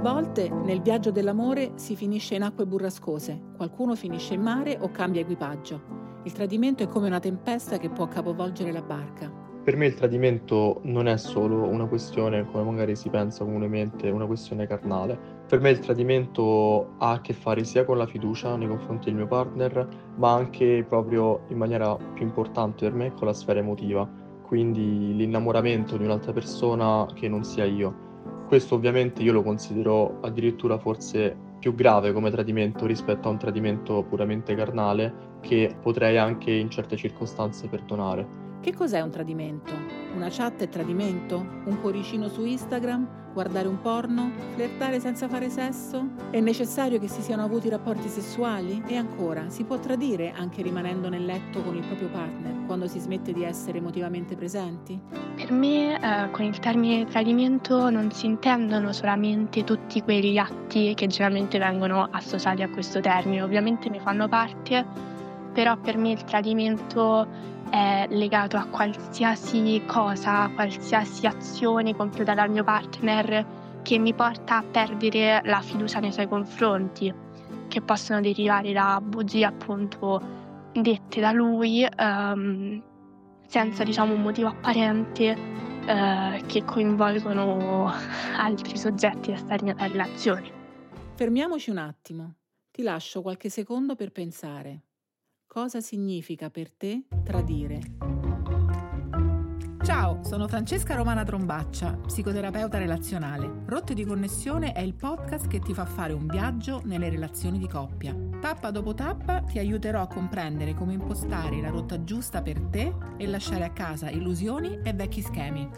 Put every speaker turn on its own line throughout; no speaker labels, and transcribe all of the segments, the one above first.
volte nel viaggio dell'amore si finisce in acque burrascose, qualcuno finisce in mare o cambia equipaggio. Il tradimento è come una tempesta che può capovolgere la barca.
Per me il tradimento non è solo una questione, come magari si pensa comunemente, una questione carnale. Per me il tradimento ha a che fare sia con la fiducia nei confronti del mio partner, ma anche proprio in maniera più importante per me con la sfera emotiva, quindi l'innamoramento di un'altra persona che non sia io. Questo ovviamente io lo considero addirittura forse più grave come tradimento rispetto a un tradimento puramente carnale che potrei anche in certe circostanze perdonare.
Che cos'è un tradimento? Una chat è tradimento? Un cuoricino su Instagram? Guardare un porno? Flirtare senza fare sesso? È necessario che si siano avuti rapporti sessuali? E ancora, si può tradire anche rimanendo nel letto con il proprio partner quando si smette di essere emotivamente presenti?
Per me, con il termine tradimento non si intendono solamente tutti quegli atti che generalmente vengono associati a questo termine. Ovviamente ne fanno parte, però per me il tradimento è legato a qualsiasi cosa, qualsiasi azione compiuta dal mio partner che mi porta a perdere la fiducia nei suoi confronti, che possono derivare da bugie appunto dette da lui senza un motivo apparente che coinvolgono altri soggetti esterni alla relazione.
Fermiamoci un attimo, ti lascio qualche secondo per pensare. Cosa significa per te tradire? Ciao, sono Francesca Romana Trombaccia, psicoterapeuta relazionale. Rotte di connessione è il podcast che ti fa fare un viaggio nelle relazioni di coppia. Tappa dopo tappa ti aiuterò a comprendere come impostare la rotta giusta per te e lasciare a casa illusioni e vecchi schemi.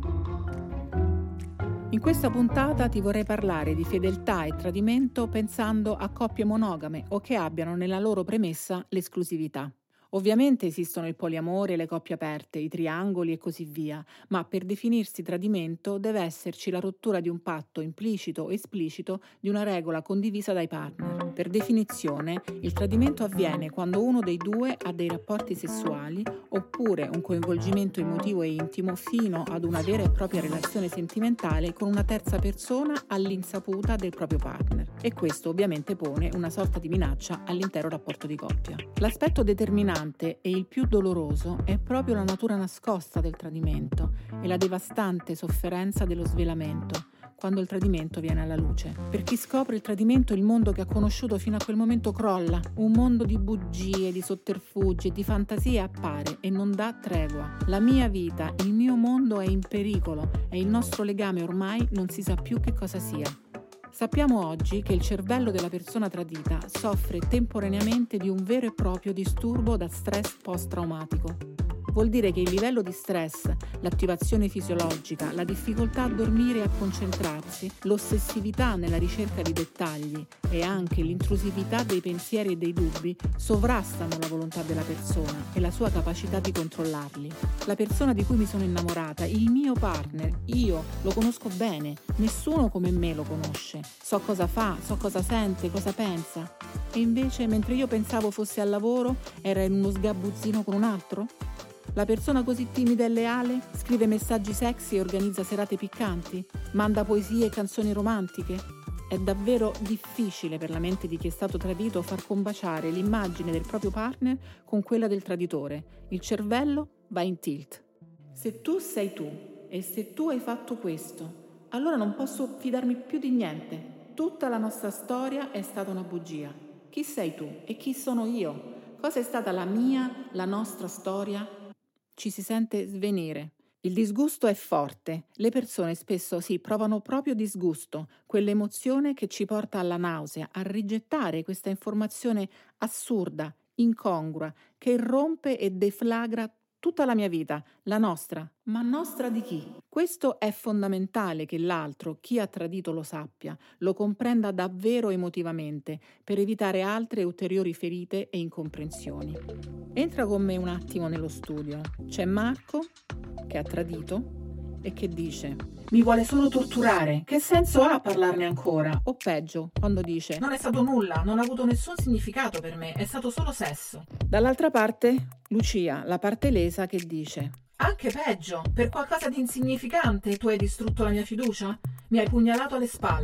In questa puntata ti vorrei parlare di fedeltà e tradimento pensando a coppie monogame o che abbiano nella loro premessa l'esclusività. Ovviamente esistono il poliamore, le coppie aperte, i triangoli e così via, ma per definirsi tradimento deve esserci la rottura di un patto implicito o esplicito di una regola condivisa dai partner. Per definizione, il tradimento avviene quando uno dei due ha dei rapporti sessuali oppure un coinvolgimento emotivo e intimo fino ad una vera e propria relazione sentimentale con una terza persona all'insaputa del proprio partner. E questo ovviamente pone una sorta di minaccia all'intero rapporto di coppia. L'aspetto determinante e il più doloroso è proprio la natura nascosta del tradimento e la devastante sofferenza dello svelamento, quando il tradimento viene alla luce. Per chi scopre il tradimento, il mondo che ha conosciuto fino a quel momento crolla. Un mondo di bugie, di sotterfugi e di fantasie appare e non dà tregua. La mia vita, il mio mondo è in pericolo e il nostro legame ormai non si sa più che cosa sia. Sappiamo oggi che il cervello della persona tradita soffre temporaneamente di un vero e proprio disturbo da stress post-traumatico. Vuol dire che il livello di stress, l'attivazione fisiologica, la difficoltà a dormire e a concentrarsi, l'ossessività nella ricerca di dettagli e anche l'intrusività dei pensieri e dei dubbi sovrastano la volontà della persona e la sua capacità di controllarli. La persona di cui mi sono innamorata, il mio partner, io lo conosco bene, nessuno come me lo conosce. So cosa fa, so cosa sente, cosa pensa. E invece, mentre io pensavo fosse al lavoro, era in uno sgabuzzino con un altro? La persona così timida e leale scrive messaggi sexy e organizza serate piccanti? Manda poesie e canzoni romantiche? È davvero difficile per la mente di chi è stato tradito far combaciare l'immagine del proprio partner con quella del traditore. Il cervello va in tilt. Se tu sei tu e se tu hai fatto questo, allora non posso fidarmi più di niente. Tutta la nostra storia è stata una bugia. Chi sei tu e chi sono io? Cosa è stata la mia, la nostra storia? Ci si sente svenire. Il disgusto è forte. Le persone spesso provano proprio disgusto, quell'emozione che ci porta alla nausea, a rigettare questa informazione assurda, incongrua, che irrompe e deflagra tutta la mia vita, la nostra. Ma nostra di chi? Questo è fondamentale che l'altro, chi ha tradito, lo sappia, lo comprenda davvero emotivamente, per evitare altre ulteriori ferite e incomprensioni. Entra con me un attimo nello studio. C'è Marco, che ha tradito, e che dice: mi vuole solo torturare, che senso ha parlarne ancora? O peggio, quando dice: non è stato nulla, non ha avuto nessun significato per me, è stato solo sesso. Dall'altra parte, Lucia, la parte lesa, che dice: anche peggio, per qualcosa di insignificante tu hai distrutto la mia fiducia? Mi hai pugnalato alle spalle.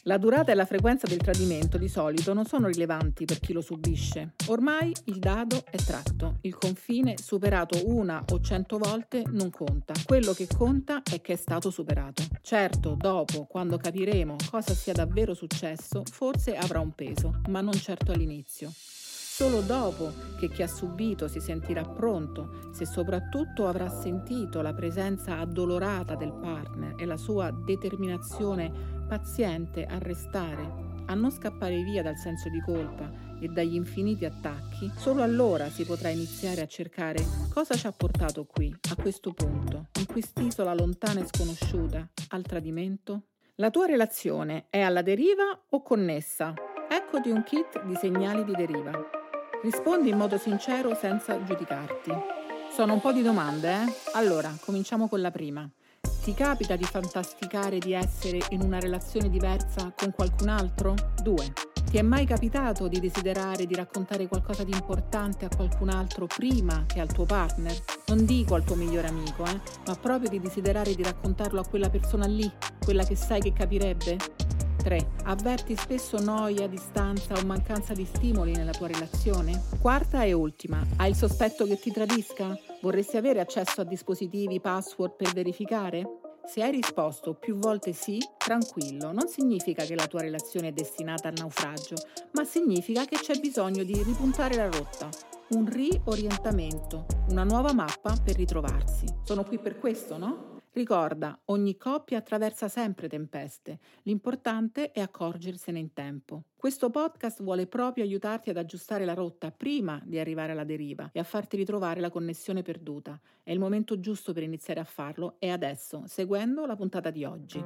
La durata e la frequenza del tradimento di solito non sono rilevanti per chi lo subisce. Ormai il dado è tratto, il confine superato 1 o 100 volte non conta. Quello che conta è che è stato superato. Certo, dopo, quando capiremo cosa sia davvero successo, forse avrà un peso, ma non certo all'inizio. Solo dopo che chi ha subito si sentirà pronto, se soprattutto avrà sentito la presenza addolorata del partner e la sua determinazione paziente a restare, a non scappare via dal senso di colpa e dagli infiniti attacchi, solo allora si potrà iniziare a cercare cosa ci ha portato qui, a questo punto, in quest'isola lontana e sconosciuta, al tradimento. La tua relazione è alla deriva o connessa? Eccoti un kit di segnali di deriva. Rispondi in modo sincero senza giudicarti. Sono un po' di domande, Allora, cominciamo con la prima. Ti capita di fantasticare di essere in una relazione diversa con qualcun altro? 2. Ti è mai capitato di desiderare di raccontare qualcosa di importante a qualcun altro prima che al tuo partner? Non dico al tuo migliore amico, ma proprio di desiderare di raccontarlo a quella persona lì, quella che sai che capirebbe? 3. Avverti spesso noia, distanza o mancanza di stimoli nella tua relazione? 4 e ultima. Hai il sospetto che ti tradisca? Vorresti avere accesso a dispositivi, password per verificare? Se hai risposto più volte sì, tranquillo, non significa che la tua relazione è destinata al naufragio, ma significa che c'è bisogno di ripuntare la rotta, un riorientamento, una nuova mappa per ritrovarsi. Sono qui per questo, no? Ricorda, ogni coppia attraversa sempre tempeste, l'importante è accorgersene in tempo. Questo podcast vuole proprio aiutarti ad aggiustare la rotta prima di arrivare alla deriva e a farti ritrovare la connessione perduta. È il momento giusto per iniziare a farlo e adesso, seguendo la puntata di oggi.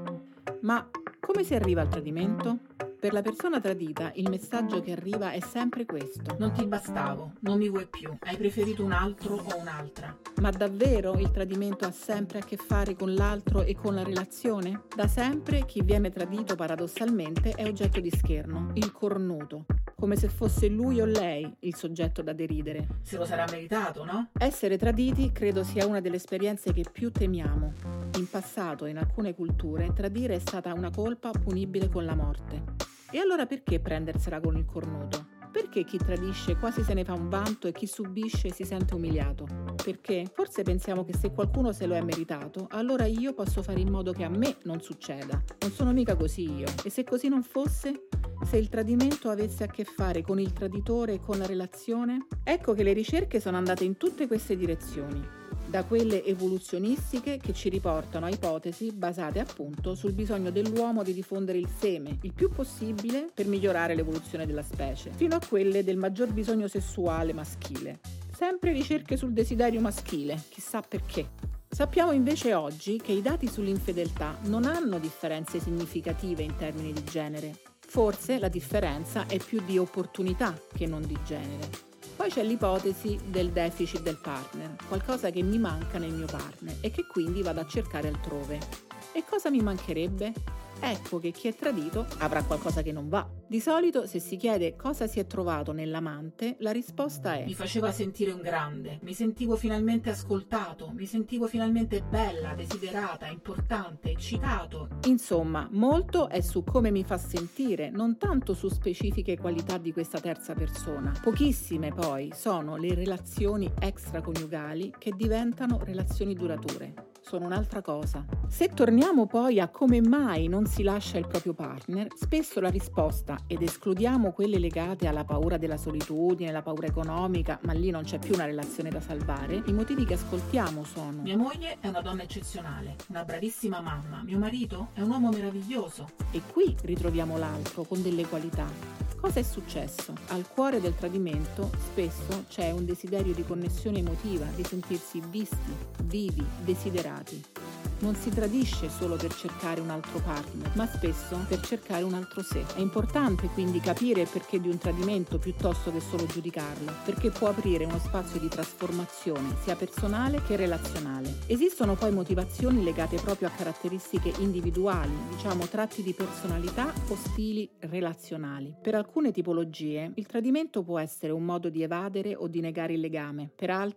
Ma come si arriva al tradimento? Per la persona tradita il messaggio che arriva è sempre questo: non ti bastavo, non mi vuoi più, hai preferito un altro o un'altra. Ma davvero il tradimento ha sempre a che fare con l'altro e con la relazione? Da sempre chi viene tradito paradossalmente è oggetto di scherno, il cornuto, come se fosse lui o lei il soggetto da deridere. Se lo sarà meritato, no? Essere traditi credo sia una delle esperienze che più temiamo. In passato, in alcune culture, tradire è stata una colpa punibile con la morte. E allora perché prendersela con il cornuto? Perché chi tradisce quasi se ne fa un vanto e chi subisce si sente umiliato? Perché? Forse pensiamo che se qualcuno se lo è meritato, allora io posso fare in modo che a me non succeda. Non sono mica così io. E se così non fosse? Se il tradimento avesse a che fare con il traditore e con la relazione? Ecco che le ricerche sono andate in tutte queste direzioni. Da quelle evoluzionistiche che ci riportano a ipotesi basate appunto sul bisogno dell'uomo di diffondere il seme il più possibile per migliorare l'evoluzione della specie, fino a quelle del maggior bisogno sessuale maschile. Sempre ricerche sul desiderio maschile, chissà perché. Sappiamo invece oggi che i dati sull'infedeltà non hanno differenze significative in termini di genere. Forse la differenza è più di opportunità che non di genere. Poi c'è l'ipotesi del deficit del partner, qualcosa che mi manca nel mio partner e che quindi vado a cercare altrove. E cosa mi mancherebbe? Ecco che chi è tradito avrà qualcosa che non va. Di solito, se si chiede cosa si è trovato nell'amante, la risposta è: mi faceva sentire un grande, mi sentivo finalmente ascoltato, mi sentivo finalmente bella, desiderata, importante, eccitato. Insomma, molto è su come mi fa sentire, non tanto su specifiche qualità di questa terza persona. Pochissime poi sono le relazioni extraconiugali che diventano relazioni durature. Sono un'altra cosa. Se torniamo poi a come mai non si lascia il proprio partner, spesso la risposta, ed escludiamo quelle legate alla paura della solitudine, la paura economica, ma lì non c'è più una relazione da salvare, i motivi che ascoltiamo sono: mia moglie è una donna eccezionale, una bravissima mamma, mio marito è un uomo meraviglioso. E qui ritroviamo l'altro con delle qualità. Cosa è successo? Al cuore del tradimento spesso c'è un desiderio di connessione emotiva, di sentirsi visti, vivi, desiderati. Non si tradisce solo per cercare un altro partner, ma spesso per cercare un altro sé. È importante quindi capire il perché di un tradimento piuttosto che solo giudicarlo, perché può aprire uno spazio di trasformazione sia personale che relazionale. Esistono poi motivazioni legate proprio a caratteristiche individuali, diciamo tratti di personalità o stili relazionali. Per alcune tipologie il tradimento può essere un modo di evadere o di negare il legame, per altri può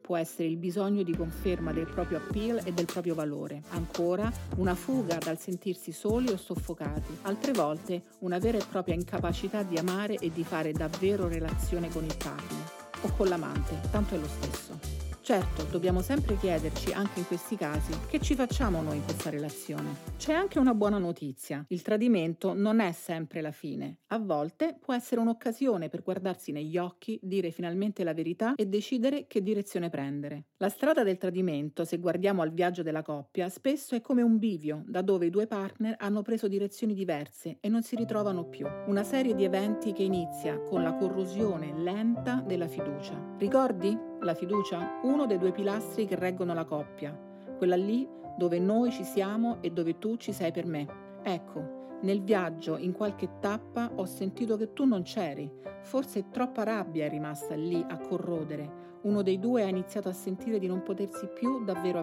può essere il bisogno di conferma del proprio appeal e del proprio valore. Ancora, una fuga dal sentirsi soli o soffocati. Altre volte, una vera e propria incapacità di amare e di fare davvero relazione con il partner o con l'amante, tanto è lo stesso. Certo, dobbiamo sempre chiederci, anche in questi casi, che ci facciamo noi in questa relazione. C'è anche una buona notizia. Il tradimento non è sempre la fine. A volte può essere un'occasione per guardarsi negli occhi, dire finalmente la verità e decidere che direzione prendere. La strada del tradimento, se guardiamo al viaggio della coppia, spesso è come un bivio, da dove i due partner hanno preso direzioni diverse e non si ritrovano più. Una serie di eventi che inizia con la corrosione lenta della fiducia. Ricordi? La fiducia? Uno dei due pilastri che reggono la coppia. Quella lì dove noi ci siamo e dove tu ci sei per me. Ecco, nel viaggio, in qualche tappa, ho sentito che tu non c'eri. Forse troppa rabbia è rimasta lì a corrodere. Uno dei due ha iniziato a sentire di non potersi più davvero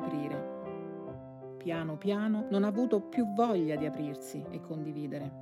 aprire. Piano piano non ha avuto più voglia di aprirsi e condividere.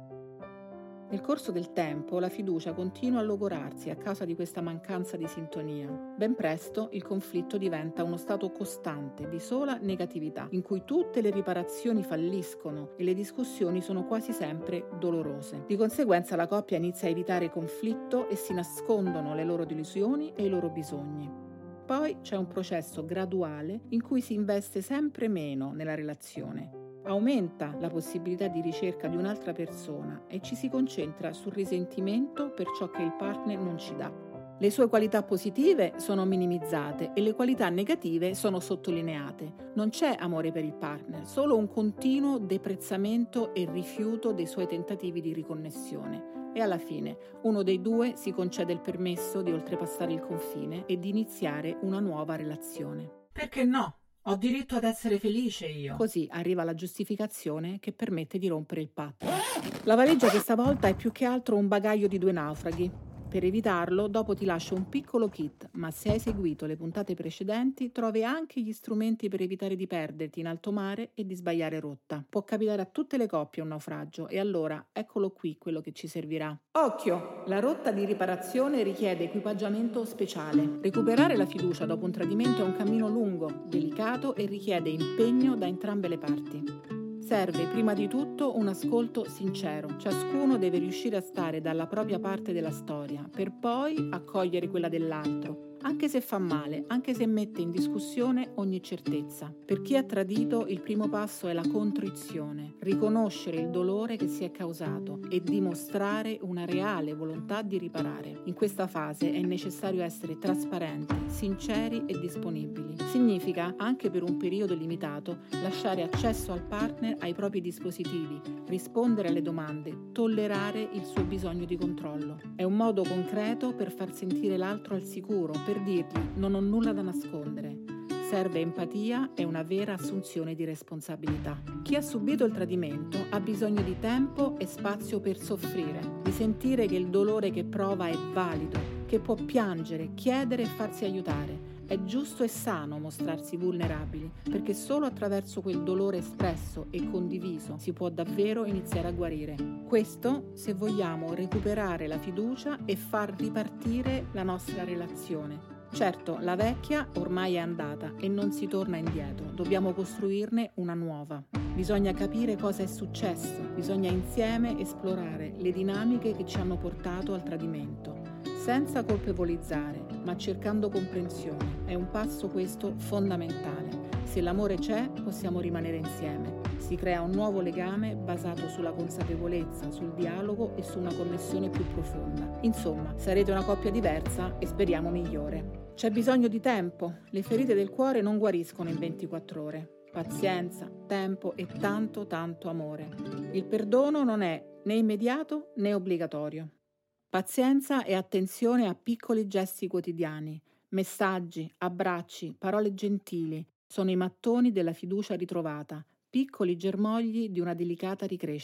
Nel corso del tempo la fiducia continua a logorarsi a causa di questa mancanza di sintonia. Ben presto il conflitto diventa uno stato costante di sola negatività, in cui tutte le riparazioni falliscono e le discussioni sono quasi sempre dolorose. Di conseguenza la coppia inizia a evitare conflitto e si nascondono le loro delusioni e i loro bisogni. Poi c'è un processo graduale in cui si investe sempre meno nella relazione. Aumenta la possibilità di ricerca di un'altra persona e ci si concentra sul risentimento per ciò che il partner non ci dà. Le sue qualità positive sono minimizzate e le qualità negative sono sottolineate. Non c'è amore per il partner, solo un continuo deprezzamento e rifiuto dei suoi tentativi di riconnessione. E alla fine uno dei due si concede il permesso di oltrepassare il confine e di iniziare una nuova relazione.
Perché no? Ho diritto ad essere felice io.
Così arriva la giustificazione che permette di rompere il patto. La valigia questa volta è più che altro un bagaglio di due naufraghi. Per evitarlo, dopo ti lascio un piccolo kit, ma se hai seguito le puntate precedenti, trovi anche gli strumenti per evitare di perderti in alto mare e di sbagliare rotta. Può capitare a tutte le coppie un naufragio e allora eccolo qui quello che ci servirà. Occhio! La rotta di riparazione richiede equipaggiamento speciale. Recuperare la fiducia dopo un tradimento è un cammino lungo, delicato e richiede impegno da entrambe le parti. Serve prima di tutto un ascolto sincero. Ciascuno deve riuscire a stare dalla propria parte della storia, per poi accogliere quella dell'altro, anche se fa male, anche se mette in discussione ogni certezza. Per chi ha tradito, il primo passo è la contrizione, riconoscere il dolore che si è causato e dimostrare una reale volontà di riparare. In questa fase è necessario essere trasparenti, sinceri e disponibili. Significa, anche per un periodo limitato, lasciare accesso al partner ai propri dispositivi, rispondere alle domande, tollerare il suo bisogno di controllo. È un modo concreto per far sentire l'altro al sicuro, per dirgli non ho nulla da nascondere. Serve empatia e una vera assunzione di responsabilità. Chi ha subito il tradimento ha bisogno di tempo e spazio per soffrire, di sentire che il dolore che prova è valido, che può piangere, chiedere e farsi aiutare. È giusto e sano mostrarsi vulnerabili, perché solo attraverso quel dolore espresso e condiviso si può davvero iniziare a guarire. Questo se vogliamo recuperare la fiducia e far ripartire la nostra relazione. Certo, la vecchia ormai è andata e non si torna indietro, dobbiamo costruirne una nuova. Bisogna capire cosa è successo, bisogna insieme esplorare le dinamiche che ci hanno portato al tradimento, senza colpevolizzare, ma cercando comprensione. È un passo questo fondamentale. Se l'amore c'è, possiamo rimanere insieme. Si crea un nuovo legame basato sulla consapevolezza, sul dialogo e su una connessione più profonda. Insomma, sarete una coppia diversa e speriamo migliore. C'è bisogno di tempo. Le ferite del cuore non guariscono in 24 ore. Pazienza, tempo e tanto amore. Il perdono non è né immediato né obbligatorio. Pazienza e attenzione a piccoli gesti quotidiani. Messaggi, abbracci, parole gentili sono i mattoni della fiducia ritrovata, piccoli germogli di una delicata ricrescita.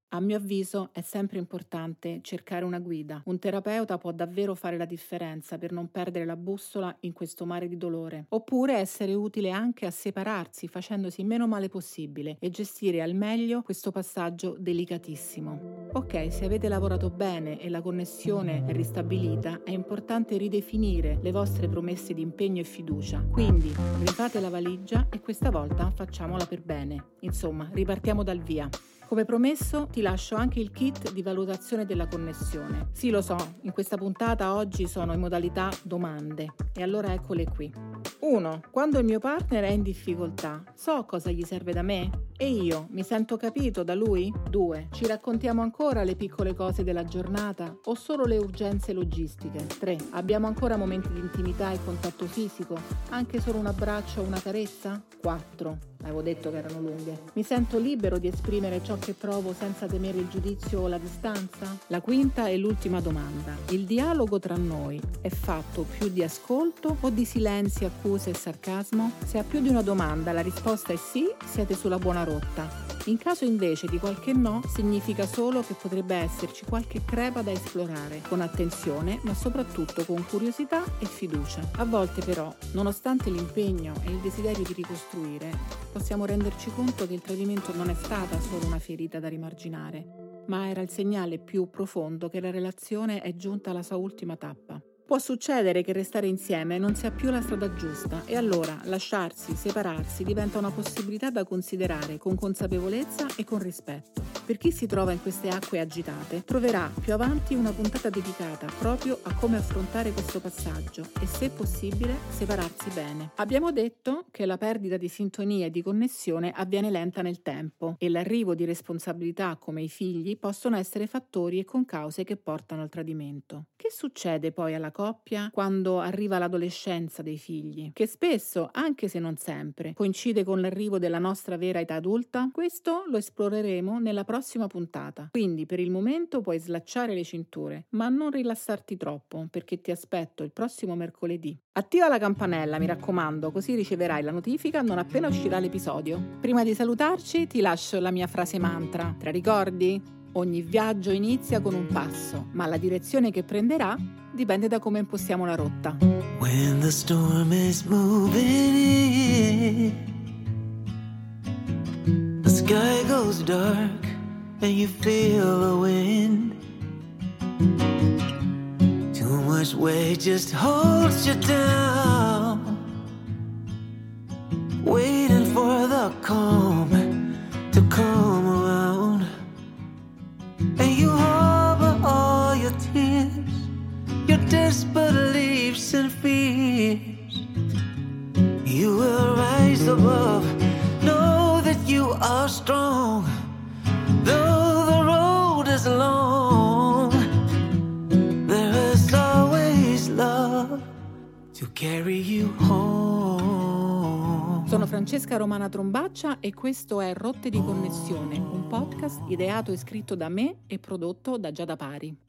A mio avviso è sempre importante cercare una guida. Un terapeuta può davvero fare la differenza per non perdere la bussola in questo mare di dolore. Oppure essere utile anche a separarsi facendosi meno male possibile e gestire al meglio questo passaggio delicatissimo. Ok, se avete lavorato bene e la connessione è ristabilita, è importante ridefinire le vostre promesse di impegno e fiducia. Quindi rifate la valigia e questa volta facciamola per bene. Insomma, ripartiamo dal via. Come promesso, ti lascio anche il kit di valutazione della connessione. Sì, lo so, in questa puntata oggi sono in modalità domande, e allora eccole qui. 1. Quando il mio partner è in difficoltà, so cosa gli serve da me? E io, mi sento capito da lui? 2. Ci raccontiamo ancora le piccole cose della giornata o solo le urgenze logistiche? 3. Abbiamo ancora momenti di intimità e contatto fisico? Anche solo un abbraccio o una carezza? 4. Avevo detto che erano lunghe. Mi sento libero di esprimere ciò che provo senza temere il giudizio o la distanza? La quinta e l'ultima domanda. Il dialogo tra noi è fatto più di ascolto o di silenzi, accuse e sarcasmo? Se a più di una domanda la risposta è sì, siete sulla buona rotta. In caso invece di qualche no, significa solo che potrebbe esserci qualche crepa da esplorare, con attenzione, ma soprattutto con curiosità e fiducia. A volte però, nonostante l'impegno e il desiderio di ricostruire, possiamo renderci conto che il tradimento non è stata solo una ferita da rimarginare, ma era il segnale più profondo che la relazione è giunta alla sua ultima tappa. Può succedere che restare insieme non sia più la strada giusta e allora lasciarsi, separarsi diventa una possibilità da considerare con consapevolezza e con rispetto. Per chi si trova in queste acque agitate, troverà più avanti una puntata dedicata proprio a come affrontare questo passaggio e, se possibile, separarsi bene. Abbiamo detto che la perdita di sintonia e di connessione avviene lenta nel tempo e l'arrivo di responsabilità come i figli possono essere fattori e concause che portano al tradimento. Che succede poi alla coppia quando arriva l'adolescenza dei figli, che spesso, anche se non sempre, coincide con l'arrivo della nostra vera età adulta? Questo lo esploreremo nella prossima puntata. Quindi per il momento puoi slacciare le cinture, ma non rilassarti troppo, perché ti aspetto il prossimo mercoledì. Attiva la campanella, mi raccomando, così riceverai la notifica non appena uscirà l'episodio. Prima di salutarci ti lascio la mia frase mantra. Te la ricordi? Ogni viaggio inizia con un passo, ma la direzione che prenderà dipende da come impostiamo la rotta.
When the storm is moving in, the sky goes dark and you feel the wind. Too much weight just holds you down, waiting for the calm to come around. And you harbor all your tears, your disbeliefs and fears. You will rise above, know that you are strong. Though the road is long, there is always love to carry you home.
Sono Francesca Romana Trombaccia e questo è Rotte di Connessione, un podcast ideato e scritto da me e prodotto da Giada Pari.